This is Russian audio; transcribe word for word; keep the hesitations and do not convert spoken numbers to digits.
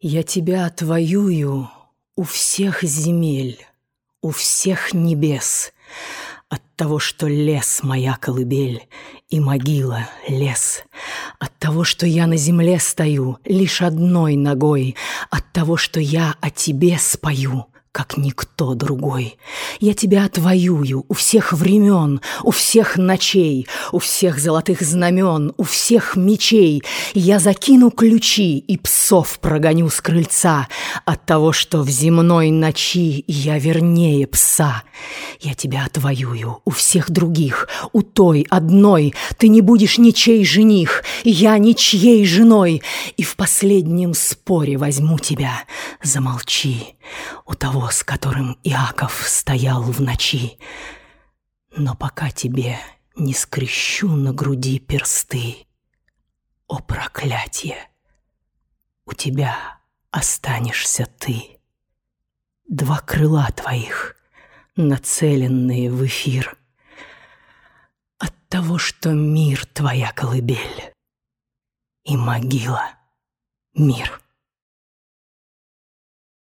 Я тебя отвоюю у всех земель, у всех небес, от того, что лес моя колыбель и могила лес, от того, что я на земле стою лишь одной ногой, от того, что я о тебе спою, как никто другой. Я тебя отвоюю у всех времен, у всех ночей, у всех золотых знамен, у всех мечей. Я закину ключи и псов прогоню с крыльца от того, что в земной ночи я вернее пса. Я тебя отвоюю у всех других, у той одной. Ты не будешь ничей жених, я ничьей женой. И в последнем споре возьму тебя, замолчи, у того, с которым Иаков стоял в ночи. Но пока тебе не скрещу на груди персты, о проклятье, у тебя останешься ты. Два крыла твоих, нацеленные в эфир, от того, что мир твоя колыбель и могила мир.